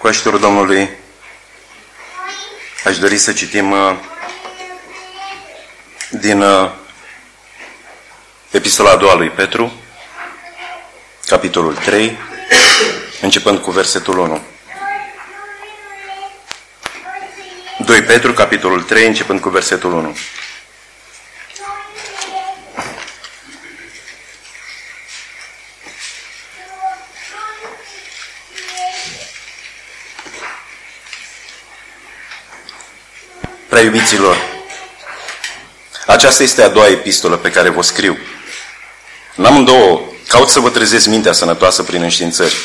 Cu ajutorul Domnului aș dori să citim din Epistola a doua lui Petru, capitolul 3, începând cu versetul 1. 2 Petru, capitolul 3, începând cu versetul 1. Prea iubiților, aceasta este a doua epistolă pe care vă scriu. În amândouă caut să vă trezesc mintea sănătoasă prin înștiințări,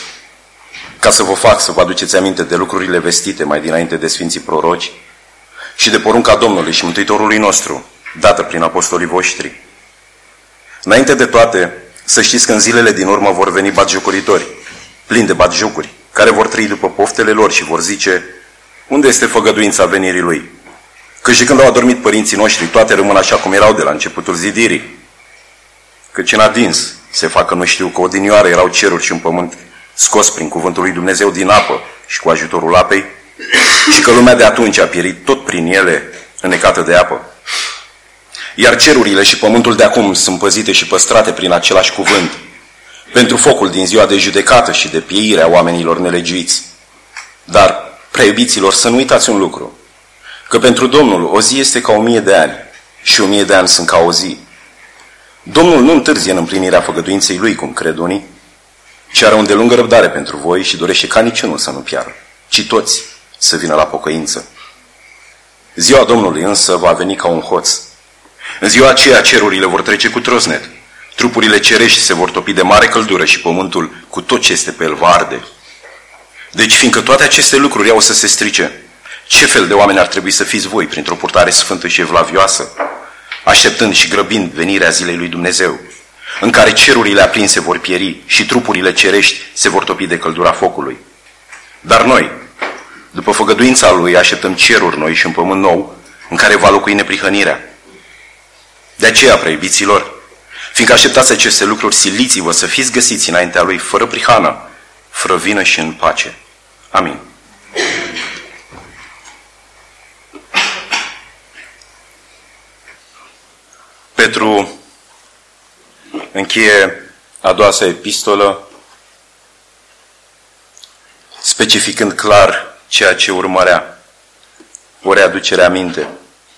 ca să vă fac să vă aduceți aminte de lucrurile vestite mai dinainte de Sfinții Proroci și de porunca Domnului și Mântuitorului nostru, dată prin apostolii voștri. Înainte de toate, să știți că în zilele din urmă vor veni batjocoritori, plini de batjocuri, care vor trăi după poftele lor și vor zice: unde este făgăduința venirii lui? Că și când au adormit părinții noștri, toate rămân așa cum erau de la începutul zidirii. Căci în adins se fac că nu știu că odinioară erau ceruri și un pământ scos prin cuvântul lui Dumnezeu din apă și cu ajutorul apei, și că lumea de atunci a pierit tot prin ele, înnecată de apă. Iar cerurile și pământul de acum sunt păzite și păstrate prin același cuvânt, pentru focul din ziua de judecată și de pieire a oamenilor nelegiuiți. Dar, prea iubiților, să nu uitați un lucru, că pentru Domnul o zi este ca 1000 de ani și 1000 de ani sunt ca o zi. Domnul nu întârzie în împlinirea făgăduinței lui, cum cred unii, ci are o îndelungă răbdare pentru voi și dorește ca niciunul să nu piară, ci toți să vină la pocăință. Ziua Domnului însă va veni ca un hoț. În ziua aceea cerurile vor trece cu trosnet, trupurile cerești se vor topi de mare căldură și pământul cu tot ce este pe el va arde. Deci, fiindcă toate aceste lucruri au să se strice, ce fel de oameni ar trebui să fiți voi printr-o purtare sfântă și evlavioasă, așteptând și grăbind venirea zilei lui Dumnezeu, în care cerurile aprinse vor pieri și trupurile cerești se vor topi de căldura focului. Dar noi, după făgăduința lui, așteptăm ceruri noi și un pământ nou, în care va locui neprihănirea. De aceea, prea iubiților, fiindcă așteptați aceste lucruri, siliți-vă să fiți găsiți înaintea lui fără prihană, fără vină și în pace. Amin. Petru încheie a doua sa epistolă, specificând clar ceea ce urmărea, o readucere aminte.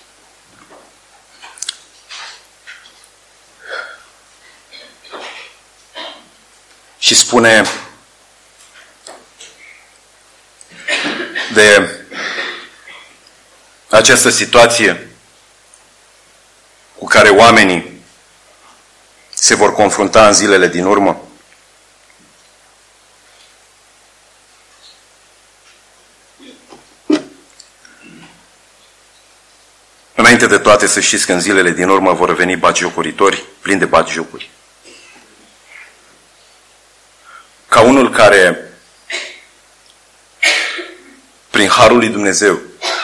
Și spune de această situație cu care oamenii se vor confrunta în zilele din urmă. Înainte de toate, să știți că în zilele din urmă vor veni batjocoritori plini de batjocuri. Ca unul care, prin harul lui Dumnezeu,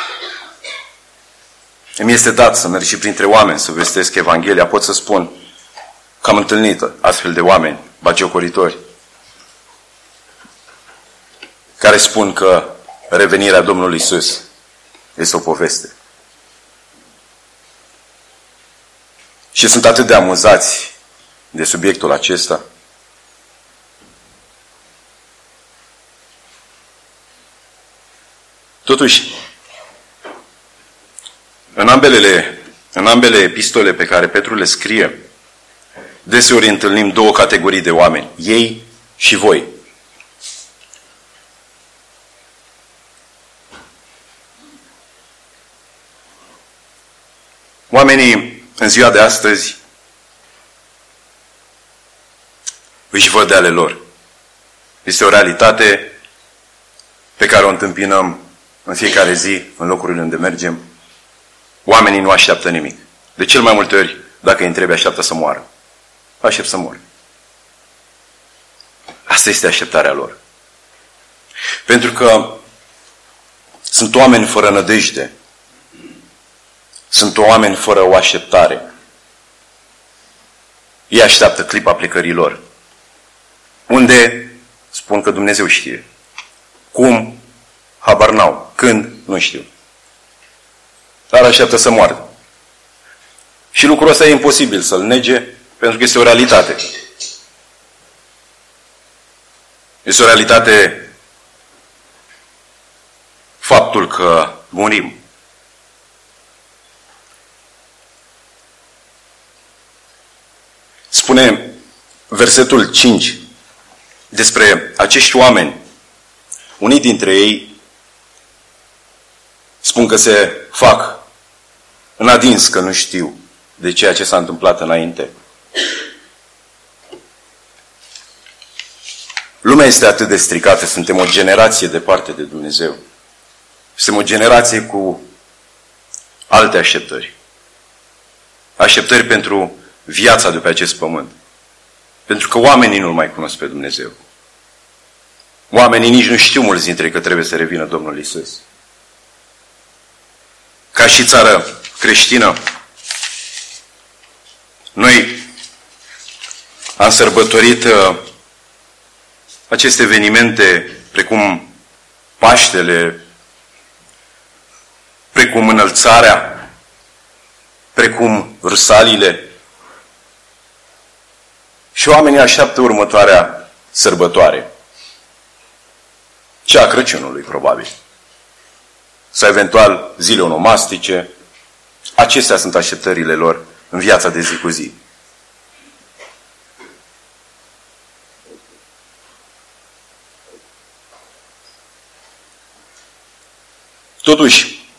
îmi este dat să merg și printre oameni să vestesc Evanghelia, pot să spun că am întâlnit astfel de oameni batjocoritori care spun că revenirea Domnului Iisus este o poveste. Și sunt atât de amuzați de subiectul acesta. Totuși, în ambele epistole pe care Petru le scrie, deseori întâlnim două categorii de oameni, ei și voi. Oamenii în ziua de astăzi își văd de ale lor. Este o realitate pe care o întâmpinăm în fiecare zi, în locurile unde mergem. Oamenii nu așteaptă nimic. De cel mai multe ori, dacă îi întrebi, așteaptă să moară. Aștept să mor. Asta este așteptarea lor. Pentru că sunt oameni fără nădejde. Sunt oameni fără o așteptare. Ei așteaptă clipa plecării lor. Unde? Spun că Dumnezeu știe. Cum? Habar n-au. Când? Nu știu. Dar așteaptă să moară. Și lucrul ăsta e imposibil să-l nege, pentru că este o realitate. Este o realitate faptul că murim. Spune versetul 5 despre acești oameni. Unii dintre ei spun că se fac în adins, că nu știu de ceea ce s-a întâmplat înainte. Lumea este atât de stricată, suntem o generație departe de Dumnezeu. Suntem o generație cu alte așteptări. Așteptări pentru viața de pe acest pământ. Pentru că oamenii nu-L mai cunosc pe Dumnezeu. Oamenii nici nu știu mulți dintre ei că trebuie să revină Domnul Iisus. Ca și țară creștină, noi am sărbătorit aceste evenimente precum Paștele, precum Înălțarea, precum Rusalile. Și oamenii așteaptă următoarea sărbătoare. Cea a Crăciunului, probabil. Sau eventual zile onomastice. Acestea sunt așteptările lor în viața de zi cu zi. Totuși,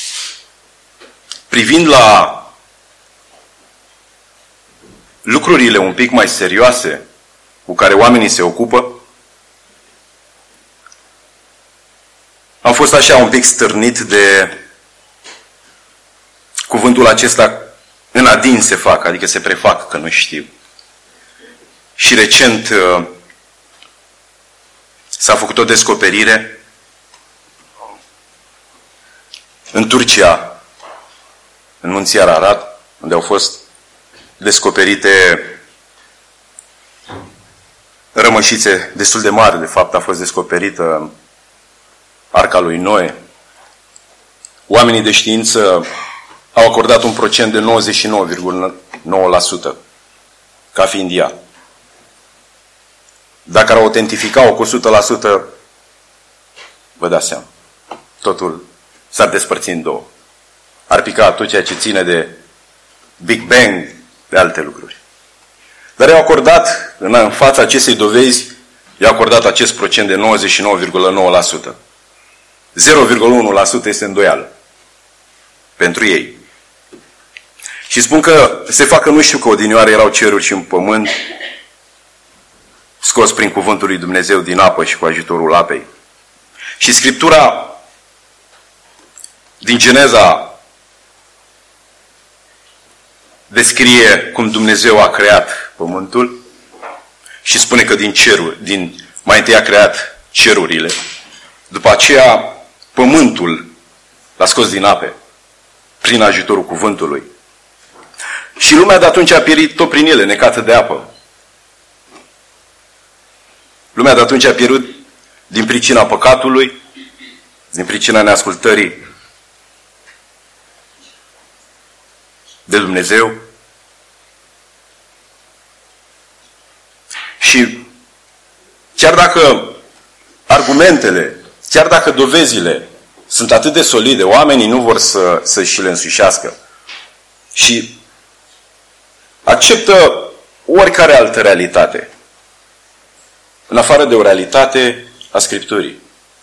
privind la lucrurile un pic mai serioase cu care oamenii se ocupă, am fost așa un pic stârnit de cuvântul acesta în adin se fac, adică se prefac că nu știu. Și recent s-a făcut o descoperire în Turcia, în munții Ararat, unde au fost descoperite rămășițe destul de mari. De fapt, a fost descoperită Arca lui Noe. Oamenii de știință au acordat un procent de 99,9% ca fiind ea. Dacă ar autentifica-o cu 100%, vă dați seama, totul s-ar despărți în două. Ar pica tot ceea ce ține de Big Bang, de alte lucruri. Dar i-au acordat, în fața acestei dovezi, i-au acordat acest procent de 99,9%. 0,1% este îndoială pentru ei. Și spun că se facă, nu știu, că odinioară erau ceruri și un pământ scos prin cuvântul lui Dumnezeu din apă și cu ajutorul apei. Și Scriptura din Geneza descrie cum Dumnezeu a creat pământul și spune că mai întâi a creat cerurile. După aceea, pământul l-a scos din ape prin ajutorul cuvântului. Și lumea de atunci a pierit tot prin ele, necată de apă. Lumea de atunci a pierit din pricina păcatului, din pricina neascultării de Dumnezeu. Și chiar dacă argumentele, chiar dacă dovezile sunt atât de solide, oamenii nu vor să și le însușească. Și acceptă oricare altă realitate, în afară de o realitate a Scripturii.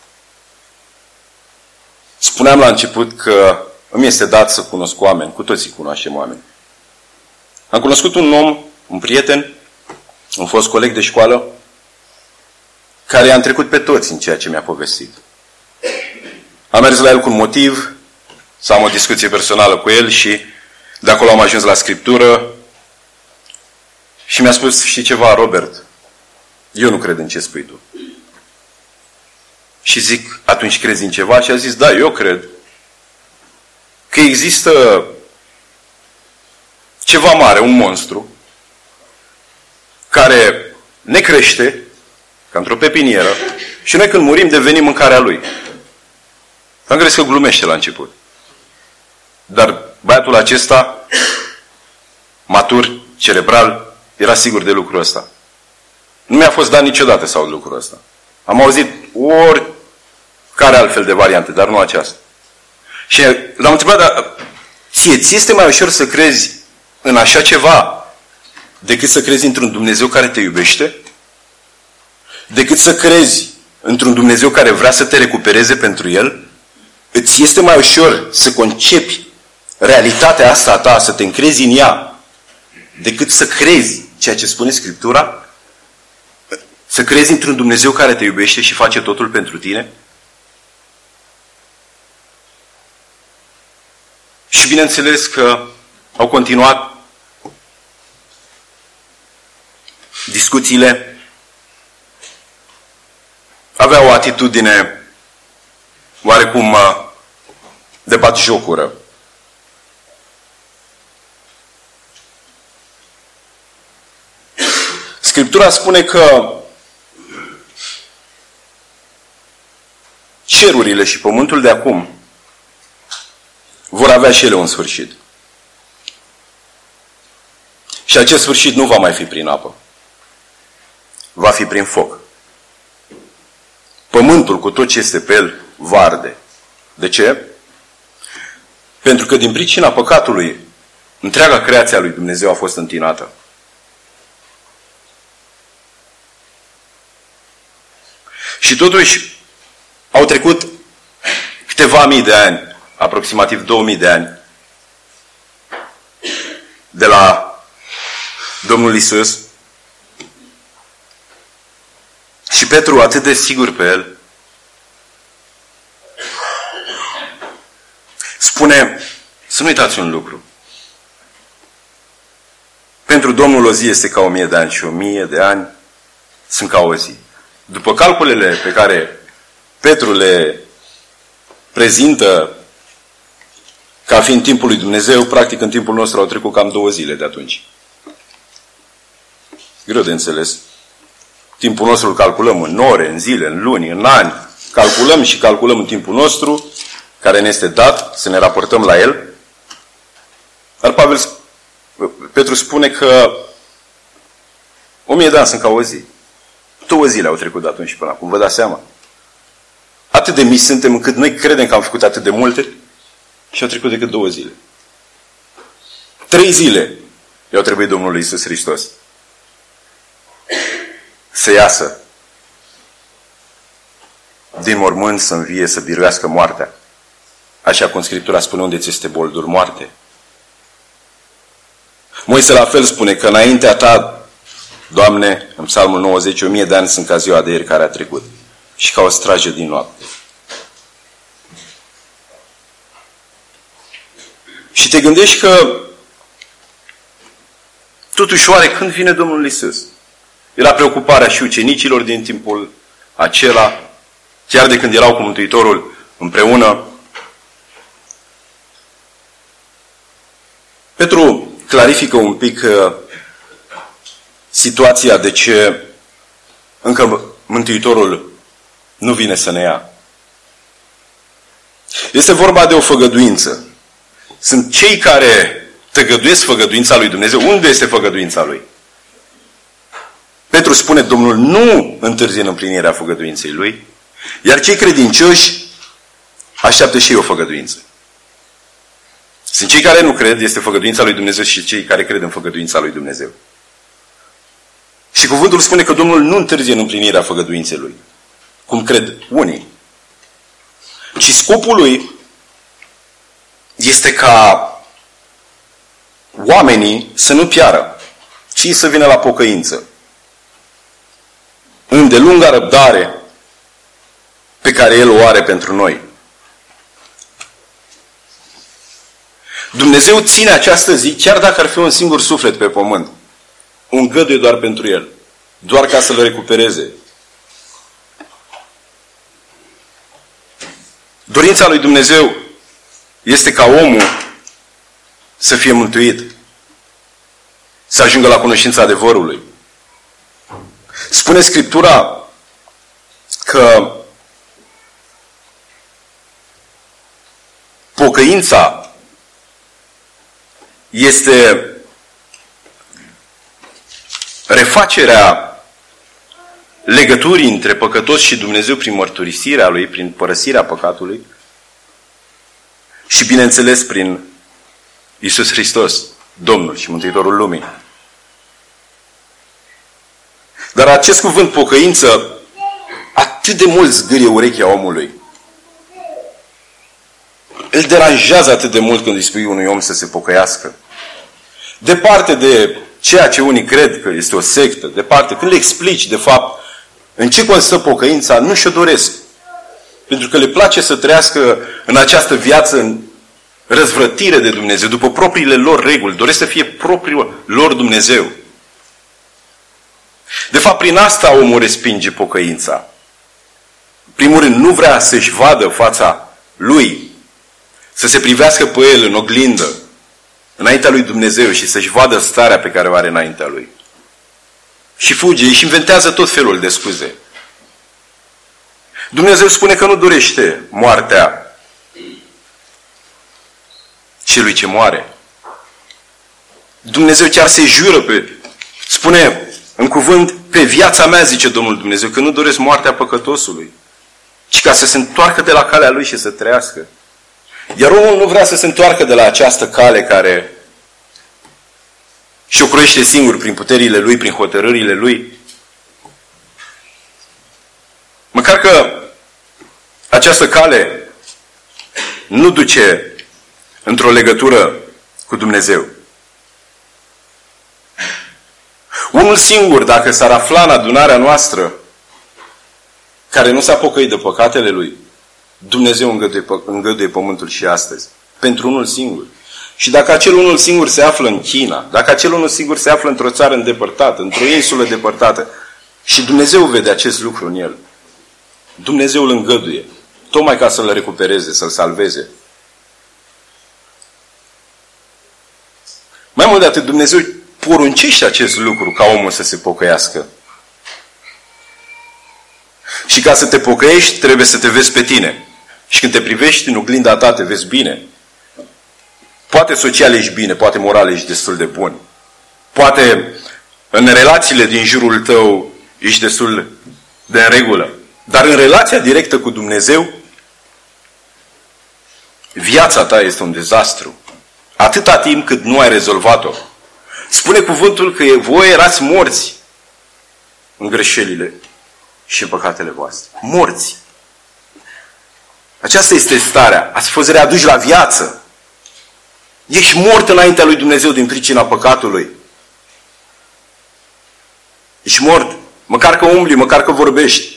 Spuneam la început că îmi este dat să cunosc oameni, cu toții cunoaștem oameni. Am cunoscut un om, un prieten, un fost coleg de școală, care i-a trecut pe toți în ceea ce mi-a povestit. Am mers la el cu un motiv, să am o discuție personală cu el și de acolo am ajuns la Scriptură și mi-a spus, știi ceva, Robert, eu nu cred în ce spui tu. Și zic, atunci crezi în ceva? Și a zis, da, eu cred că există ceva mare, un monstru, care ne crește, ca într-o pepinieră, și noi când murim devenim mâncarea lui. Am crezut că glumește la început. Dar băiatul acesta, matur, cerebral, era sigur de lucrul ăsta. Nu mi-a fost dat niciodată să aud lucrul ăsta. Am auzit oricare altfel de variante, dar nu aceasta. Și l-am întrebat, dar ți este mai ușor să crezi în așa ceva decât să crezi într-un Dumnezeu care te iubește? Decât să crezi într-un Dumnezeu care vrea să te recupereze pentru El? Îți este mai ușor să concepi realitatea asta a ta, să te încrezi în ea, decât să crezi ceea ce spune Scriptura? Să crezi într-un Dumnezeu care te iubește și face totul pentru tine? Și bineînțeles că au continuat discuțiile, aveau o atitudine oarecum de batjocură. Scriptura spune că cerurile și pământul de acum vor avea și ele un sfârșit. Și acest sfârșit nu va mai fi prin apă. Va fi prin foc. Pământul cu tot ce este pe el va arde. De ce? Pentru că din pricina păcatului, întreaga creație a lui Dumnezeu a fost întinată. Și totuși au trecut câteva mii de ani, aproximativ 2000 de ani, de la Domnul Iisus. Și Petru, atât de sigur pe el, spune, să nu uitați un lucru. Pentru Domnul o zi este ca 1000 de ani și 1000 de ani sunt ca o zi. După calculele pe care Petru le prezintă ca fiind timpul lui Dumnezeu, practic în timpul nostru au trecut cam 2 zile de atunci. Greu de înțeles. Timpul nostru îl calculăm în ore, în zile, în luni, în ani. Calculăm și calculăm în timpul nostru, care ne este dat, să ne raportăm la el. Dar Petru spune că 1000 de ani sunt ca o zi. 2 zile au trecut de atunci până acum, vă dați seama. Atât de mici suntem încât noi credem că am făcut atât de multe și au trecut decât 2 zile. 3 zile i-au trebuit Domnului Iisus Hristos să iasă din mormânt, să învie, să biruiască moartea. Așa cum Scriptura spune, unde ți este boldur, moarte. Moise la fel spune că înaintea ta, Doamne, în Psalmul 90, 1000 de ani sunt ca ziua de ieri care a trecut și ca o strajă din noapte. Și te gândești că totuși oare când vine Domnul Iisus? Era preocuparea și ucenicilor din timpul acela, chiar de când erau cu Mântuitorul împreună. Petru clarifică un pic situația de ce încă Mântuitorul nu vine să ne ia. Este vorba de o făgăduință. Sunt cei care tăgăduiesc făgăduința lui Dumnezeu. Unde este făgăduința lui? Petru spune, Domnul nu întârzie în împlinirea făgăduinței lui, iar cei credincioși așteaptă și ei o făgăduință. Sunt cei care nu cred, este făgăduința lui Dumnezeu, și cei care cred în făgăduința lui Dumnezeu. Și cuvântul spune că Domnul nu întârzie în împlinirea făgăduinței lui, cum cred unii. Ci scopul lui este ca oamenii să nu piară, ci să vină la pocăință. Îndelunga răbdare pe care El o are pentru noi. Dumnezeu ține această zi, chiar dacă ar fi un singur suflet pe pământ, o îngăduie doar pentru El, doar ca să-l recupereze. Dorința lui Dumnezeu este ca omul să fie mântuit, să ajungă la cunoștința adevărului. Spune Scriptura că pocăința este refacerea legăturii între păcătos și Dumnezeu prin mărturisirea Lui, prin părăsirea păcatului și, bineînțeles, prin Iisus Hristos, Domnul și Mântuitorul lumii. Dar acest cuvânt pocăință atât de mult zgârie urechea omului. Îl deranjează atât de mult când îi spui unui om să se pocăiască. Departe de ceea ce unii cred că este o sectă, departe, când le explici, de fapt, în ce constă pocăința, nu și-o doresc. Pentru că le place să trăiască în această viață în răzvrătire de Dumnezeu, după propriile lor reguli. Doresc să fie propriul lor Dumnezeu. De fapt, prin asta omul respinge pocăința. În primul rând, nu vrea să-și vadă fața lui, să se privească pe el în oglindă, înaintea lui Dumnezeu și să-și vadă starea pe care o are înaintea lui. Și fuge, își inventează tot felul de scuze. Dumnezeu spune că nu dorește moartea celui ce moare. Dumnezeu chiar se jură spune în cuvânt, pe viața mea, zice Domnul Dumnezeu, că nu doresc moartea păcătosului, ci ca să se întoarcă de la calea lui și să trăiască. Iar omul nu vrea să se întoarcă de la această cale care și-o croiește singur prin puterile lui, prin hotărârile lui. Măcar că această cale nu duce într-o legătură cu Dumnezeu. Unul singur, dacă s-ar afla în adunarea noastră, care nu s-a pocăit de păcatele lui, Dumnezeu îngăduie pământul și astăzi. Pentru unul singur. Și dacă acel unul singur se află în China, dacă acel unul singur se află într-o țară îndepărtată, într-o insulă depărtată, și Dumnezeu vede acest lucru în el, Dumnezeu îl îngăduie, tocmai ca să-l recupereze, să-l salveze. Mai mult de atât, Dumnezeu poruncește acest lucru ca omul să se pocăiască. Și ca să te pocăiești, trebuie să te vezi pe tine. Și când te privești în oglinda ta, te vezi bine. Poate social ești bine, poate moral ești destul de bun. Poate în relațiile din jurul tău ești destul de în regulă. Dar în relația directă cu Dumnezeu, viața ta este un dezastru. Atâta timp cât nu ai rezolvat-o. Spune cuvântul că voi erați morți în greșelile și în păcatele voastre. Morți. Aceasta este starea. Ați fost readuși la viață. Ești mort înaintea lui Dumnezeu din pricina păcatului. Ești mort. Măcar că umbli, măcar că vorbești.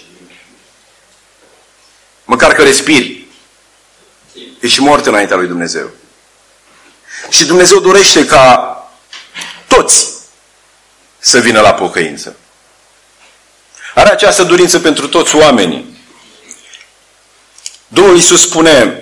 Măcar că respiri. Ești mort înaintea lui Dumnezeu. Și Dumnezeu dorește ca toți să vină la pocăință. Are această dorință pentru toți oamenii. Domnul Iisus spune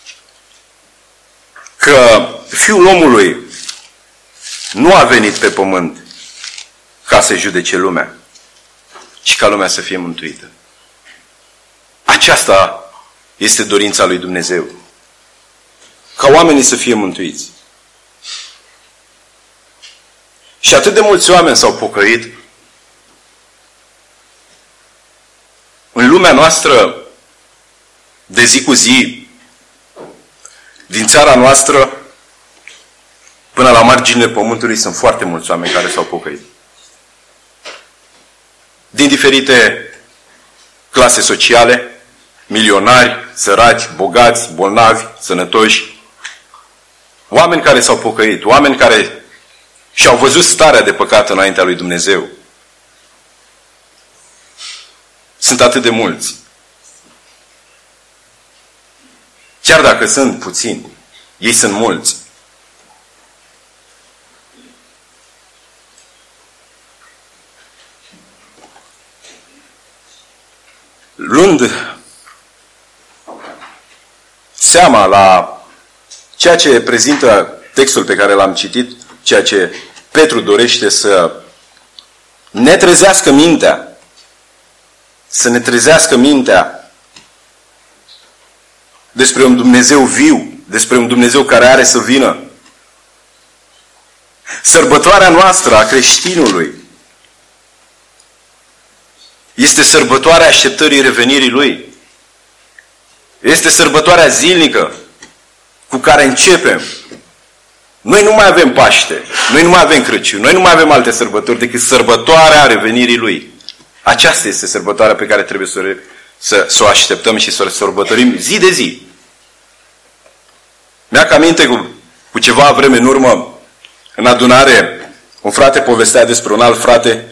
că Fiul omului nu a venit pe pământ ca să judece lumea, ci ca lumea să fie mântuită. Aceasta este dorința lui Dumnezeu. Ca oamenii să fie mântuiți. Și atât de mulți oameni s-au pocăit. În lumea noastră, de zi cu zi, din țara noastră, până la marginile pământului, sunt foarte mulți oameni care s-au pocăit. Din diferite clase sociale, milionari, săraci, bogați, bolnavi, sănătoși, oameni care s-au pocăit, oameni care și-au văzut starea de păcat înaintea lui Dumnezeu. Sunt atât de mulți. Chiar dacă sunt puțini, ei sunt mulți. Luând seama la ceea ce prezintă textul pe care l-am citit, ceea ce Petru dorește să ne trezească mintea, despre un Dumnezeu viu, despre un Dumnezeu care are să vină. Sărbătoarea noastră a creștinului este sărbătoarea așteptării revenirii Lui. Este sărbătoarea zilnică cu care începem. Noi nu mai avem Paște, noi nu mai avem Crăciun, noi nu mai avem alte sărbători decât sărbătoarea revenirii Lui. Aceasta este sărbătoarea pe care trebuie să o așteptăm și să o sărbătorim zi de zi. Mi-ac aminte cu ceva vreme în urmă, în adunare, un frate povestea despre un alt frate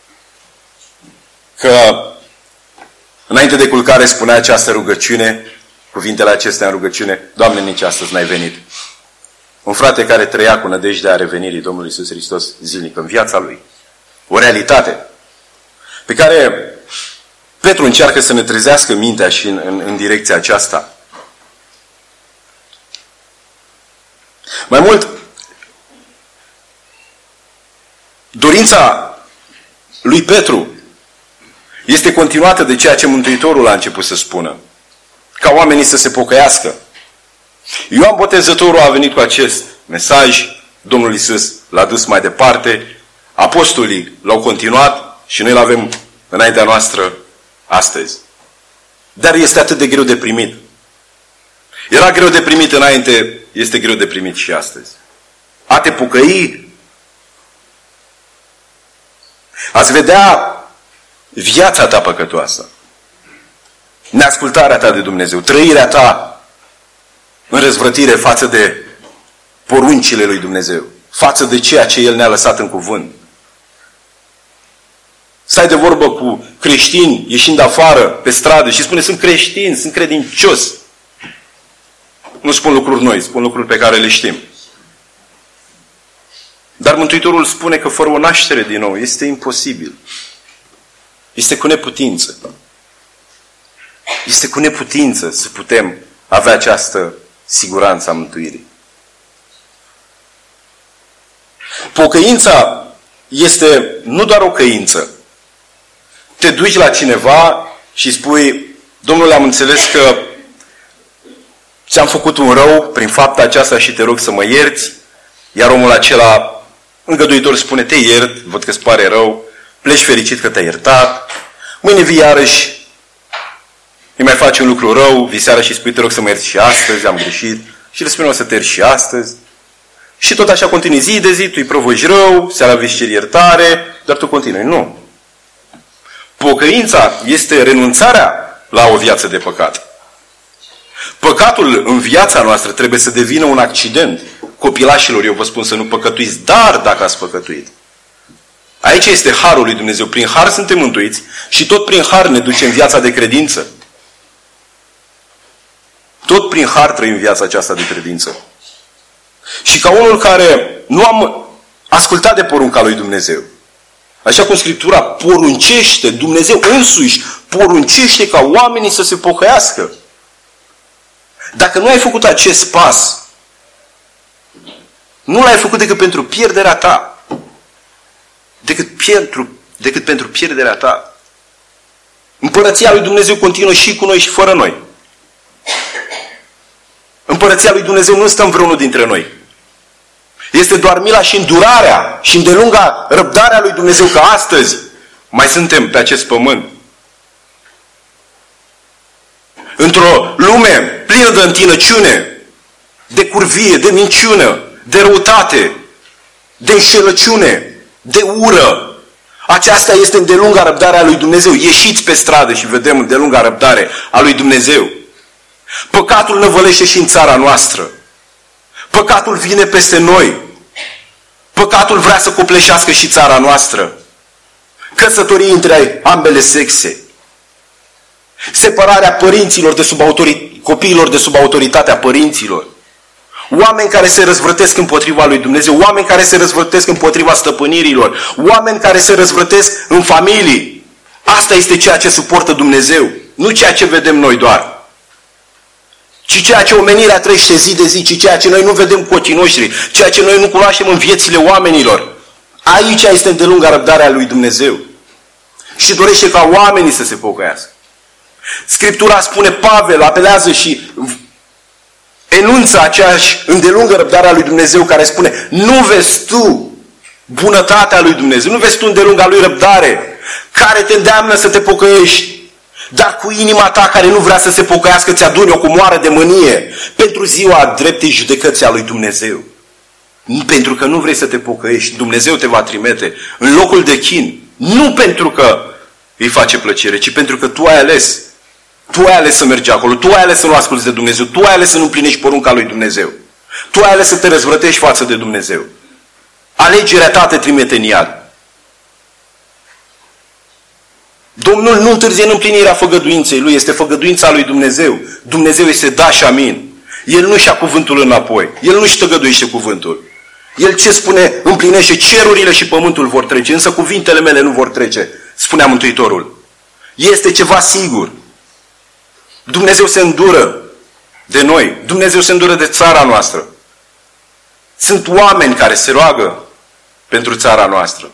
că înainte de culcare spunea această rugăciune, cuvintele acestea în rugăciune: Doamne, nici astăzi n-ai venit. Un frate care trăia cu nădejdea revenirii Domnului Iisus Hristos zilnic în viața lui. O realitate pe care Petru încearcă să ne trezească mintea și în direcția aceasta. Mai mult, dorința lui Petru este continuată de ceea ce Mântuitorul a început să spună. Ca oamenii să se pocăiască. Ioan Botezătorul a venit cu acest mesaj, Domnul Iisus l-a dus mai departe, apostolii l-au continuat și noi l-avem înaintea noastră astăzi. Dar este atât de greu de primit. Era greu de primit înainte, este greu de primit și astăzi. A te pocăi, ați vedea viața ta păcătoasă, neascultarea ta de Dumnezeu, trăirea ta în răzvrătire față de poruncile lui Dumnezeu, față de ceea ce El ne-a lăsat în cuvânt. Să ai de vorbă cu creștini ieșind afară pe stradă și spune: sunt creștin, sunt credincios. Nu spun lucruri noi, spun lucruri pe care le știm. Dar Mântuitorul spune că fără o naștere din nou este imposibil. Este cu neputință. Este cu neputință să putem avea această siguranță a mântuirii. Pocăința este nu doar o căință. Te duci la cineva și spui: Domnule, am înțeles că ți-am făcut un rău prin fapta aceasta și te rog să mă ierți. Iar omul acela îngăduitor spune: te iert, văd că îți pare rău, pleci fericit că te-ai iertat. Mâine vii iarăși, îi mai faci un lucru rău, vii seara și spui: te rog să mă ierți și astăzi, am greșit. Și le spune: o să te ierți și astăzi. Și tot așa continui zi de zi, tu îi provoci rău, seara vii și ceri iertare, dar tu continui. Nu. Pocăința este renunțarea la o viață de păcat. Păcatul în viața noastră trebuie să devină un accident. Copilașilor, eu vă spun să nu păcătuiți, dar dacă ați păcătuit. Aici este harul lui Dumnezeu. Prin har suntem mântuiți și tot prin har ne ducem viața de credință. Tot prin har trăim viața aceasta de credință. Și ca unul care nu am ascultat de porunca lui Dumnezeu, așa cum Scriptura poruncește, Dumnezeu însuși poruncește ca oamenii să se pocăiască. Dacă nu ai făcut acest pas, nu l-ai făcut decât pentru pierderea ta. Decât pentru pierderea ta. Împărăția lui Dumnezeu continuă și cu noi și fără noi. Împărăția lui Dumnezeu nu stă în vreunul dintre noi. Este doar mila și îndurarea și îndelunga răbdarea lui Dumnezeu că astăzi mai suntem pe acest pământ. Într-o lume plină de întinăciune, de curvie, de minciună, de răutate, de înșelăciune, de ură. Aceasta este îndelunga răbdare a lui Dumnezeu. Ieșiți pe stradă și vedem îndelunga răbdare a lui Dumnezeu. Păcatul năvălește și în țara noastră. Păcatul vine peste noi. Păcatul vrea să copleșească și țara noastră. Căsătorii între ambele sexe. Separarea părinților de sub copiilor de sub autoritatea părinților. Oameni care se răzvrătesc împotriva lui Dumnezeu. Oameni care se răzvrătesc împotriva stăpânirilor. Oameni care se răzvrătesc în familii. Asta este ceea ce suportă Dumnezeu. Nu ceea ce vedem noi doar. Ci ceea ce omenirea trăiește zi de zi, ci ceea ce noi nu vedem cu ochii noștri, ceea ce noi nu cunoaștem în viețile oamenilor. Aici este îndelunga răbdarea lui Dumnezeu. Și dorește ca oamenii să se pocăiască. Scriptura spune, Pavel apelează și enunță aceeași îndelungă răbdare a lui Dumnezeu care spune, nu vezi tu bunătatea lui Dumnezeu, nu vezi tu îndelunga lui răbdare, care te îndeamnă să te pocăiești, dar cu inima ta care nu vrea să se pocăiască, ți aduni o cumoară de mânie pentru ziua dreptei judecății a lui Dumnezeu. Pentru că nu vrei să te pocăiești, Dumnezeu te va trimite în locul de chin, nu pentru că îi face plăcere, ci pentru că tu ai ales. Tu ai ales să mergi acolo, tu ai ales să nu asculți de Dumnezeu, tu ai ales să nu împlinești porunca lui Dumnezeu. Tu ai ales să te răzvrătești față de Dumnezeu. Alegerea ta te trimite în iad. Domnul nu întârzie în împlinirea făgăduinței lui, este făgăduința lui Dumnezeu. Dumnezeu este da și amin. El nu-și ia cuvântul înapoi, El nu-și tăgăduiește cuvântul. El ce spune, împlinește, cerurile și pământul vor trece, însă cuvintele mele nu vor trece, spunea Mântuitorul. Este ceva sigur. Dumnezeu se îndură de noi, Dumnezeu se îndură de țara noastră. Sunt oameni care se roagă pentru țara noastră.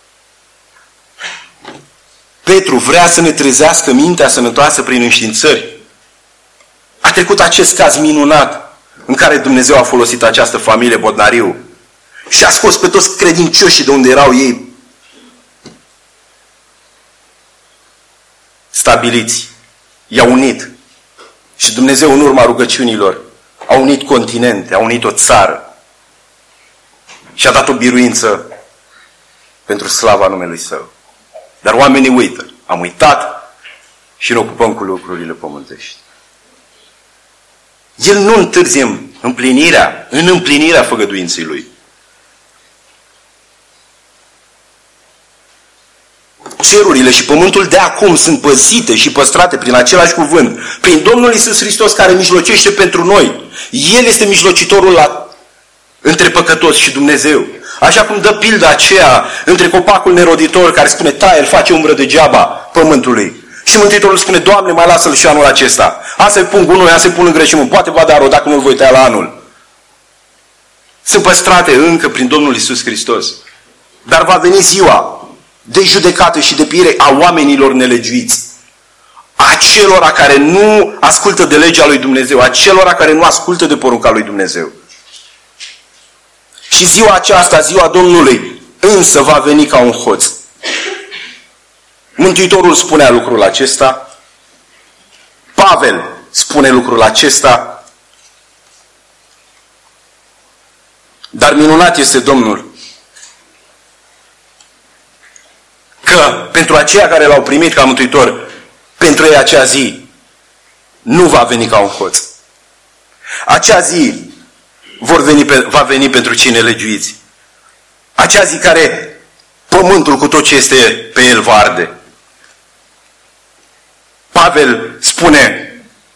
Petru vrea să ne trezească mintea sănătoasă prin înștiințări. A trecut acest caz minunat în care Dumnezeu a folosit această familie Bodnariu și a scos pe toți credincioșii de unde erau ei stabiliți. I-a unit. Și Dumnezeu, în urma rugăciunilor, a unit continente, a unit o țară și a dat o biruință pentru slava numelui Său. Dar oamenii uită. Am uitat și ne ocupăm cu lucrurile pământești. El nu întârzie în împlinirea făgăduinței Lui. Cerurile și pământul de acum sunt păzite și păstrate prin același cuvânt, prin Domnul Iisus Hristos care mijlocește pentru noi. El este mijlocitorul între păcătoși și Dumnezeu. Așa cum dă pilda aceea între copacul neroditor care spune, taie, îl face umbră degeaba pământului. Și Mântuitorul spune, Doamne, mai lasă-l și anul acesta. Asta-i pun gunoi, asta-i pun îngrășimânt. Poate va da rod dacă nu-l voi tăia la anul. Sunt păstrate încă prin Domnul Iisus Hristos. Dar va veni ziua de judecată și de pire a oamenilor nelegiuiți. A celora care nu ascultă de legea lui Dumnezeu. A celora care nu ascultă de porunca lui Dumnezeu. Și ziua aceasta, ziua Domnului, însă va veni ca un hoț. Mântuitorul spunea lucrul acesta. Pavel spune lucrul acesta. Dar minunat este Domnul că pentru aceia care l-au primit ca Mântuitor, pentru ei acea zi nu va veni ca un hoț. Acea zi va veni pentru cei nelegiuiți. Acea zi care pământul cu tot ce este pe el va arde. Pavel spune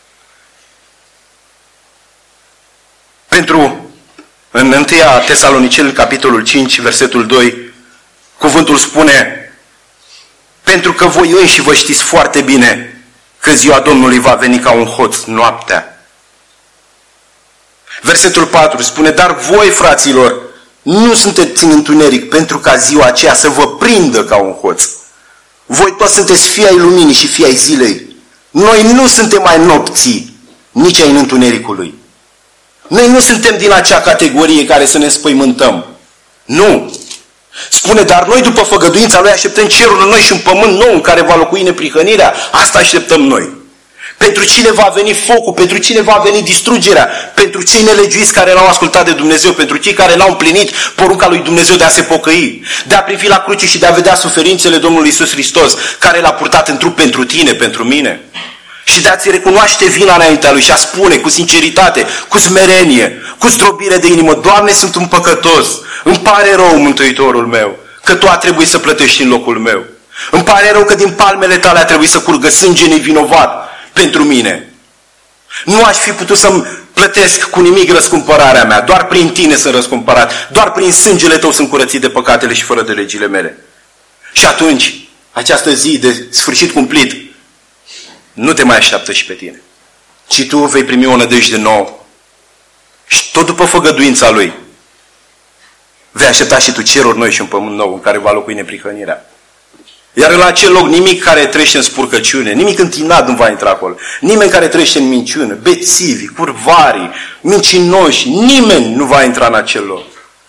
în 1 Tesaloniceni, capitolul 5, versetul 2, cuvântul spune, pentru că voi înși vă știți foarte bine că ziua Domnului va veni ca un hoț noaptea. Versetul 4 spune, dar voi, fraților, nu sunteți în întuneric pentru ca ziua aceea să vă prindă ca un hoț. Voi toți sunteți fii ai luminii și fii ai zilei. Noi nu suntem ai nopții, nici ai întunericului. Noi nu suntem din acea categorie care să ne spăimântăm. Nu. Spune, dar noi după făgăduința Lui așteptăm cerul noi și un pământ nou în care va locui neprihănirea. Asta așteptăm noi. Pentru cine va veni focul, pentru cine va veni distrugerea, pentru cei nelegiuiți care n-au ascultat de Dumnezeu, pentru cei care n-au împlinit porunca lui Dumnezeu de a se pocăi, de a privi la cruce și de a vedea suferințele Domnului Iisus Hristos, care l-a purtat în trup pentru tine, pentru mine. Și de a-ți recunoaște vina înaintea Lui și a spune cu sinceritate, cu smerenie, cu zdrobire de inimă, Doamne, sunt un păcătos, îmi pare rău, Mântuitorul meu, că Tu a trebuit să plătești în locul meu. Îmi pare rău că din palmele Tale a trebuit să curgă sânge nevinovat pentru mine. Nu aș fi putut să-mi plătesc cu nimic răscumpărarea mea, doar prin Tine sunt răscumpărat, doar prin sângele Tău sunt curățit de păcatele și fără de legile mele. Și atunci, această zi de sfârșit cumplit, nu te mai așteaptă și pe tine, ci tu vei primi o nădejde nouă. Și tot după făgăduința Lui, vei aștepta și tu ceruri noi și un pământ nou în care va locui neprihănirea. Iar în acel loc nimic care trăiește în spurcăciune, nimic întinat nu va intra acolo. Nimeni care trăiește în minciună, bețivi, curvarii, mincinoși, nimeni nu va intra în acel loc.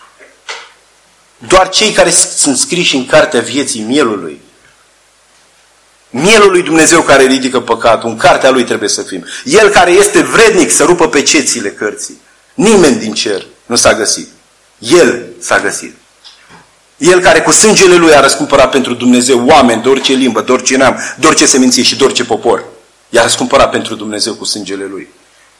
Doar cei care sunt scriși în cartea vieții mielului. Mielul lui Dumnezeu care ridică păcatul, în cartea lui trebuie să fim. El care este vrednic să rupă pe cețile cărții. Nimeni din cer nu s-a găsit. El s-a găsit. El care cu sângele lui a răscumpărat pentru Dumnezeu oameni de orice limbă, de orice neam, de orice seminție și de orice popor. I-a răscumpărat pentru Dumnezeu cu sângele lui.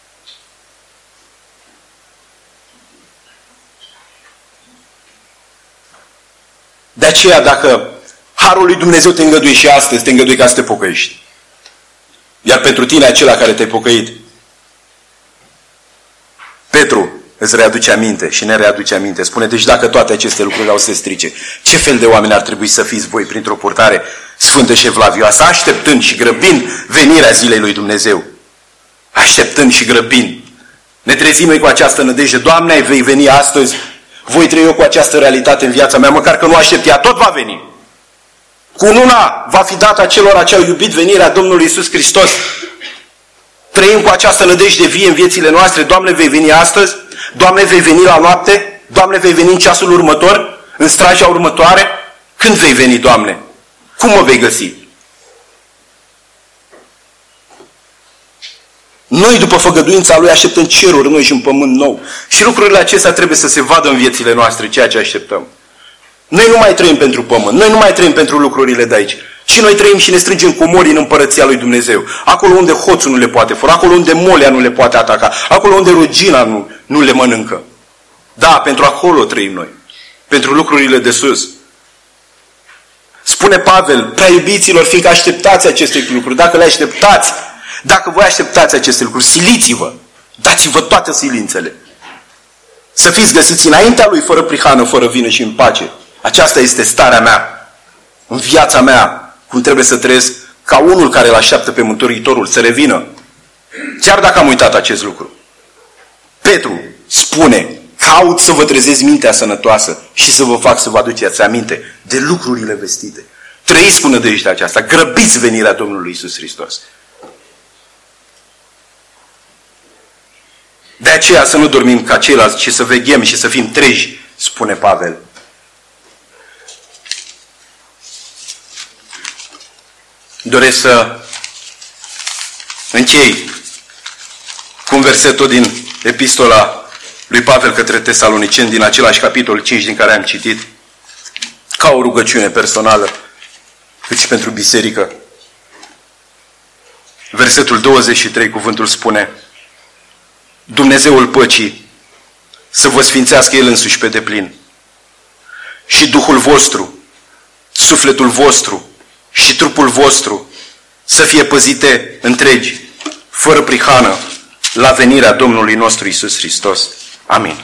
De aceea, dacă harul lui Dumnezeu te îngăduie și astăzi, te îngăduie ca să te pocăiești. Iar pentru tine, acela care te-ai pocăit, Petru îți readuce aminte și ne readuce aminte. Spune, deci dacă toate aceste lucruri au să se strice, ce fel de oameni ar trebui să fiți voi printr-o purtare sfântă și evlavioasă, așteptând și grăbind venirea zilei lui Dumnezeu. Așteptând și grăbind. Ne trezim noi cu această nădejde. Doamne, vei veni astăzi. Voi trăi eu cu această realitate în viața mea, măcar că nu aștept, ea tot va veni. Cununa va fi dată acelora ce au iubit venirea Domnului Iisus Hristos. Trăim cu această nădejde vie în viețile noastre. Doamne, vei veni astăzi? Doamne, vei veni la noapte? Doamne, vei veni în ceasul următor? În straja următoare? Când vei veni, Doamne? Cum mă vei găsi? Noi, după făgăduința Lui, așteptăm ceruri noi și un pământ nou. Și lucrurile acestea trebuie să se vadă în viețile noastre, ceea ce așteptăm. Noi nu mai trăim pentru pământ, noi nu mai trăim pentru lucrurile de aici. Și noi trăim și ne strângem cu mori în împărăția lui Dumnezeu. Acolo unde hoțul nu le poate fura, acolo unde molea nu le poate ataca, acolo unde rugina nu le mănâncă. Da, pentru acolo trăim noi. Pentru lucrurile de sus. Spune Pavel, prea iubiților, fiindcă așteptați aceste lucruri. Dacă le așteptați, dacă voi așteptați aceste lucruri, siliți-vă. Dați-vă toate silințele. Să fiți găsiți înaintea Lui, fără prihană, fără vină și în pace. Aceasta este starea mea. În viața mea, cum trebuie să trăiesc ca unul care îl așteaptă pe Mântuitorul să revină. Chiar dacă am uitat acest lucru. Petru spune, caut să vă trezesc mintea sănătoasă și să vă fac să vă aduceți aminte de lucrurile vestite. Trăiți cu nădejdea aceasta, grăbiți venirea Domnului Iisus Hristos. De aceea să nu dormim ca ceilalți, ci să veghem și să fim treji, spune Pavel. Doresc să închei cu un verset din epistola lui Pavel către Tesaloniceni, din același capitol 5 din care am citit, ca o rugăciune personală, cât și pentru biserică. Versetul 23, cuvântul spune, Dumnezeul păcii să vă sfințească El însuși pe deplin și Duhul vostru, sufletul vostru și trupul vostru să fie păzite întregi, fără prihană, la venirea Domnului nostru Iisus Hristos. Amin.